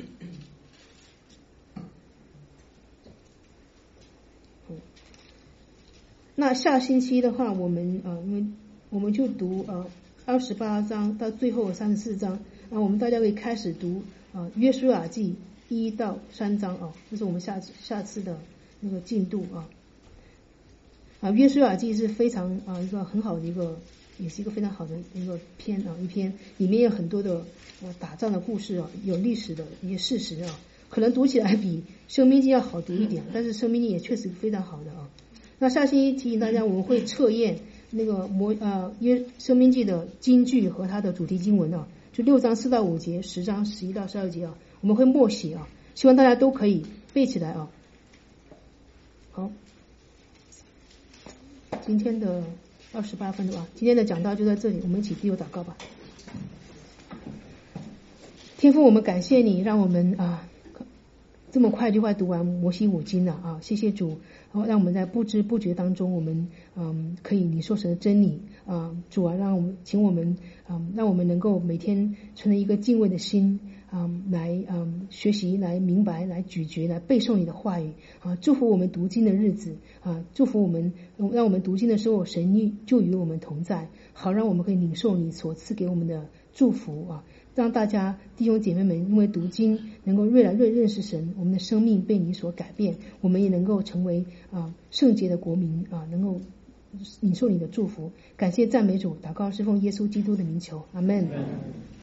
那下星期的话，我们因为我们就读28章到最后34章我们大家可以开始读约书亚记1到3章啊，这是我们下次的那个进度约书亚记是非常一个很好的也是一个非常好的一个一篇里面有很多的打仗的故事有历史的一些事实可能读起来比申命记要好读一点，但是申命记也确实非常好的那下星期提醒大家，我们会测验那个申命记的金句和它的主题经文就6章4到5节，10章11到12节我们会默写希望大家都可以背起来好，今天的28分了今天的讲道就在这里，我们一起低头祷告吧。天父，我们感谢你，让我们这么快就快读完摩西5经了谢谢主，让我们在不知不觉当中，我们可以领受神的真理主让我们能够每天存着一个敬畏的心来学习，来明白，来咀嚼，来背诵你的话语祝福我们读经的日子祝福我们，让我们读经的时候神就与我们同在，好让我们可以领受你所赐给我们的祝福让大家弟兄姐妹们因为读经能够越来越认识神，我们的生命被你所改变，我们也能够成为圣洁的国民能够领受你的祝福。感谢赞美主，祷告是奉耶稣基督的名求，阿们。